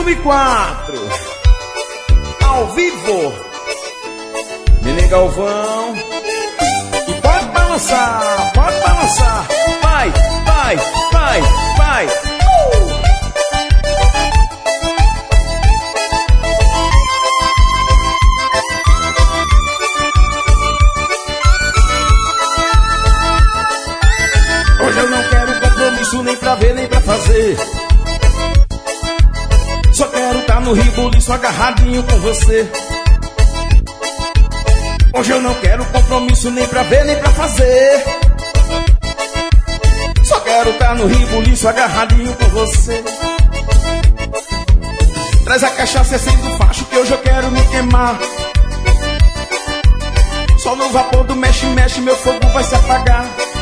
2004. Ao vivo. Neném Galvão. E pode balançar, pode balançar. Vai, vai, vai, vai. Hoje eu não quero compromisso nem pra ver, nem pra fazer. Só quero tá no ribuliço agarradinho com você. Hoje eu não quero compromisso nem pra ver, nem pra fazer. Só quero tá no ribuliço agarradinho com você. Traz a cachaça acende o facho que hoje eu quero me queimar. Só no vapor do mexe, mexe, meu fogo vai se apagar.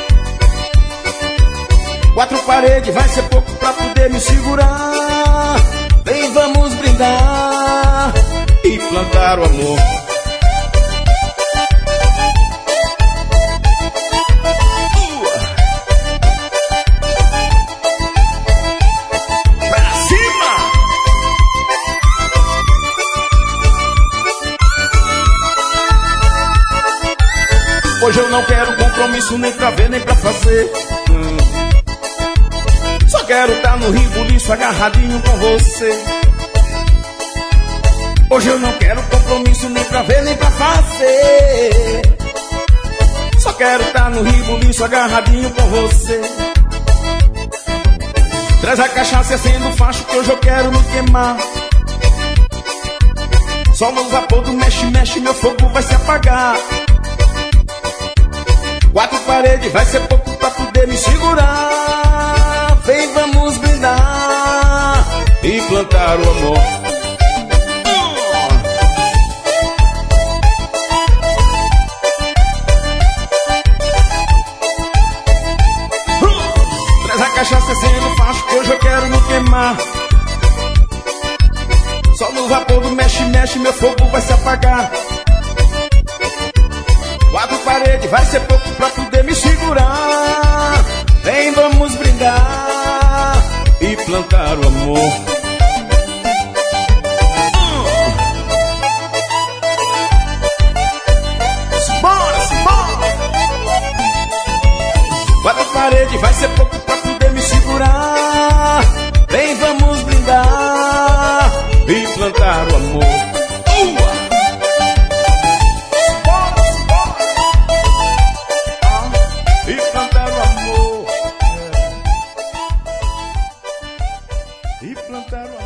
Quatro paredes vai ser pouco pra poder me segurar. Vem, vamos brindar e plantar o amor. Pra cima! Hoje eu não quero compromisso nem pra ver, nem pra fazer. Só quero tá no ribuliço agarradinho com você. Hoje eu não quero compromisso nem pra ver, nem pra fazer. Só quero tá no ribuliço agarradinho com você. Traz a cachaça acende o facho que hoje eu quero me queimar. Só no vapor do mexe, mexe, meu fogo vai se apagar. Quatro paredes vai ser pouco pra poder me segurar. Vem, vamos brindar e plantar o amor. Traz a cachaça sendo facho que hoje eu quero me queimar. Só no vapor do mexe, mexe, meu fogo vai se apagar. Quatro paredes vai ser pouco pra poder me segurar. Vem, vamos brindar e plantar o amor. Simbora, simbora. Quatro paredes vai ser pouco pra poder me segurar. Vem, vamos brindar e plantar o amor. E plantar o amor.